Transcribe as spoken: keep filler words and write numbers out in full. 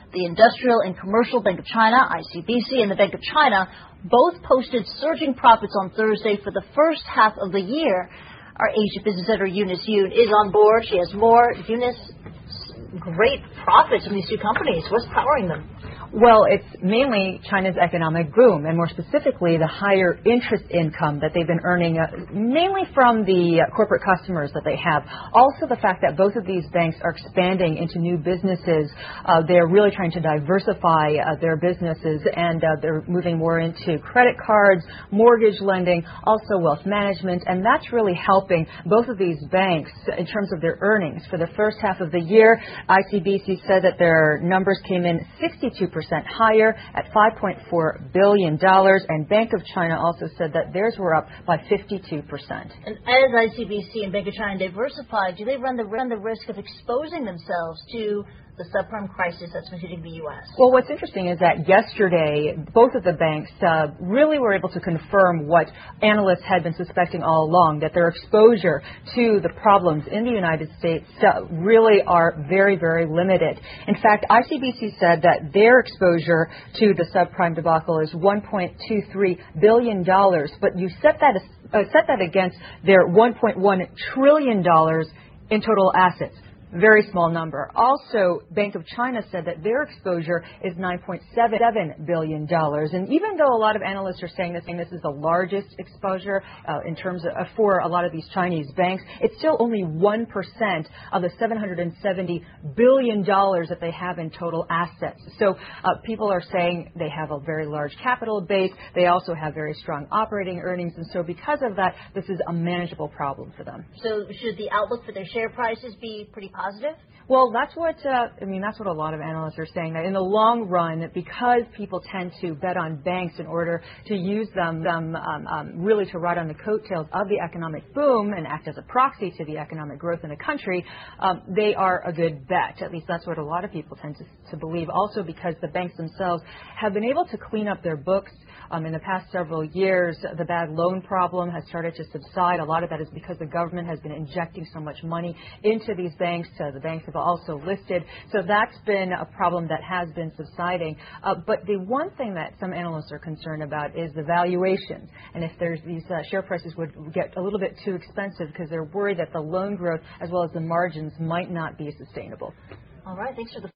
The Industrial and Commercial Bank of China, I C B C, and the Bank of China both posted surging profits on Thursday for the first half of the year. Our Asia Business Editor Eunice Yoon is on board. She has more. Eunice, great profits from these two companies. What's powering them? Well, it's mainly China's economic boom, and more specifically, the higher interest income that they've been earning, uh, mainly from the uh, corporate customers that they have. Also, the fact that both of these banks are expanding into new businesses. Uh, they're really trying to diversify uh, their businesses, and uh, they're moving more into credit cards, mortgage lending, also wealth management, and that's really helping both of these banks in terms of their earnings. For the first half of the year, I C B C said that their numbers came in sixty-two percent higher at five point four billion dollars, and Bank of China also said that theirs were up by fifty-two percent. And as I C B C and Bank of China diversify, do they run the, run the risk of exposing themselves to the subprime crisis that's been hitting the U S? Well, what's interesting is that yesterday, both of the banks uh, really were able to confirm what analysts had been suspecting all along, that their exposure to the problems in the United States uh, really are very, very limited. In fact, I C B C said that their exposure to the subprime debacle is one point two three billion dollars, but you set that, uh, set that against their one point one trillion dollars in total assets. Very small number. Also, Bank of China said that their exposure is nine point seven billion dollars. And even though a lot of analysts are saying this, saying this is the largest exposure uh, in terms of uh, for a lot of these Chinese banks, it's still only one percent of the seven hundred seventy billion dollars that they have in total assets. So uh, people are saying they have a very large capital base. They also have very strong operating earnings. And so because of that, this is a manageable problem for them. So should the outlook for their share prices be pretty positive? Well, that's what, uh, I mean, that's what a lot of analysts are saying, that in the long run, because people tend to bet on banks in order to use them, them um, um, really to ride on the coattails of the economic boom and act as a proxy to the economic growth in the country, um, they are a good bet. At least that's what a lot of people tend to, to believe. Also because the banks themselves have been able to clean up their books. Um, in the past several years, the bad loan problem has started to subside. A lot of that is because the government has been injecting so much money into these banks. Uh, the banks have also listed. So that's been a problem that has been subsiding. Uh, but the one thing that some analysts are concerned about is the valuation. And if there's these uh, share prices would get a little bit too expensive because they're worried that the loan growth as well as the margins might not be sustainable. All right. Thanks for the